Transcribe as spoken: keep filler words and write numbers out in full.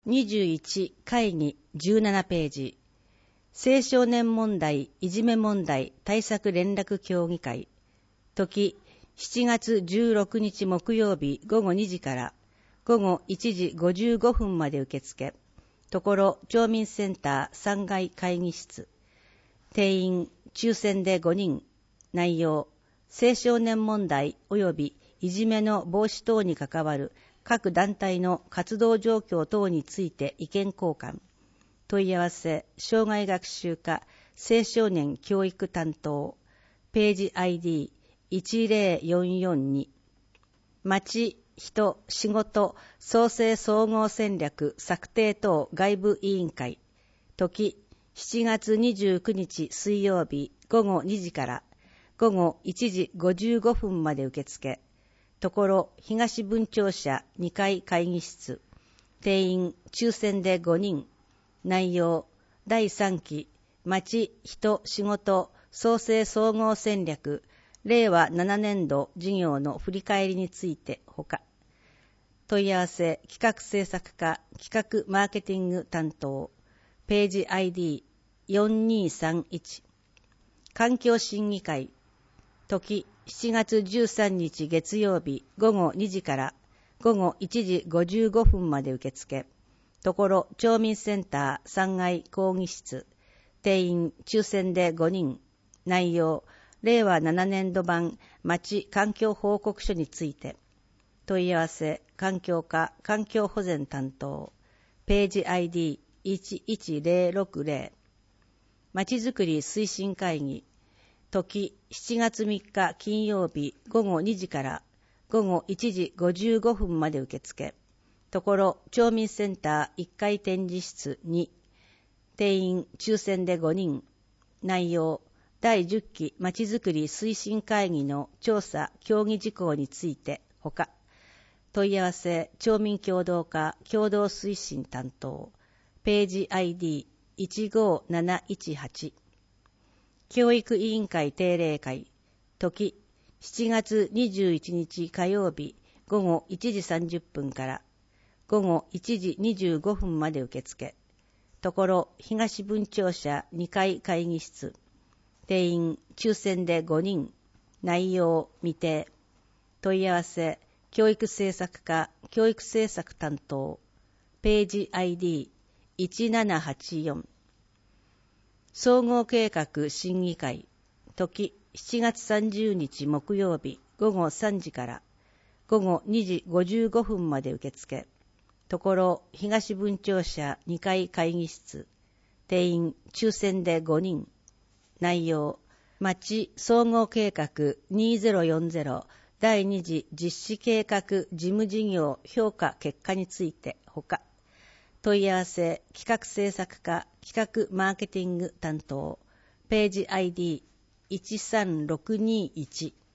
にじゅういち会議じゅうななページ、青少年問題いじめ問題対策連絡協議会、時しちがつじゅうろくにち木曜日午後にじから午後いちじごじゅうごふんまで受付、ところ町民センターさんがい会議室、定員抽選でごにん、内容青少年問題及びいじめの防止等に関わる各団体の活動状況等について意見交換、問い合わせ障害学習課青少年教育担当、ページ アイディーいちぜろよんよんに、町、人、仕事、創生総合戦略策定等外部委員会、時しちがつにじゅうくにち水曜日午後にじから午後いちじごじゅうごふんまで受付、ところ東分庁舎にかい会議室、定員抽選でごにん、内容だいさんき町、人、仕事、創生総合戦略れいわななねんど事業の振り返りについてほか、問い合わせ企画制作課企画マーケティング担当、ページ アイディーよんにさんいち、環境審議会、時しちがつじゅうさんにち月曜日午後にじから午後いちじごじゅうごふんまで受付、ところ町民センターさんがい講義室、定員抽選でごにん、内容れいわななねんど版町環境報告書について、問い合わせ環境課環境保全担当、ページ アイディーいちいちぜろろくぜろ、まちづくり推進会議、時しちがつみっか金曜日午後にじから午後いちじごじゅうごふんまで受付、ところ町民センターいっかい展示室に、定員抽選でごにん、内容だいじゅっきまちづくり推進会議の調査協議事項についてほか、問い合わせ町民協働課共同推進担当、ページ アイディーいちごなないちはち、教育委員会定例会、時しちがつにじゅういちにち火曜日午後いちじさんじゅっぷんから午後いちじにじゅうごふんまで受付、ところ東分庁舎にかい会議室、定員抽選でごにん、内容未定、問い合わせ教育政策課教育政策担当、ページ アイディーいちななはちよん、総合計画審議会、時しちがつさんじゅうにち木曜日午後さんじから午後にじごじゅうごふんまで受付、ところ東分庁舎にかい会議室、定員抽選でごにん、内容町総合計画にせんよんじゅうだいに次実施計画事務事業評価結果についてほか、問い合わせ企画制作課企画マーケティング担当、ページ アイディーいちさんろくにいち、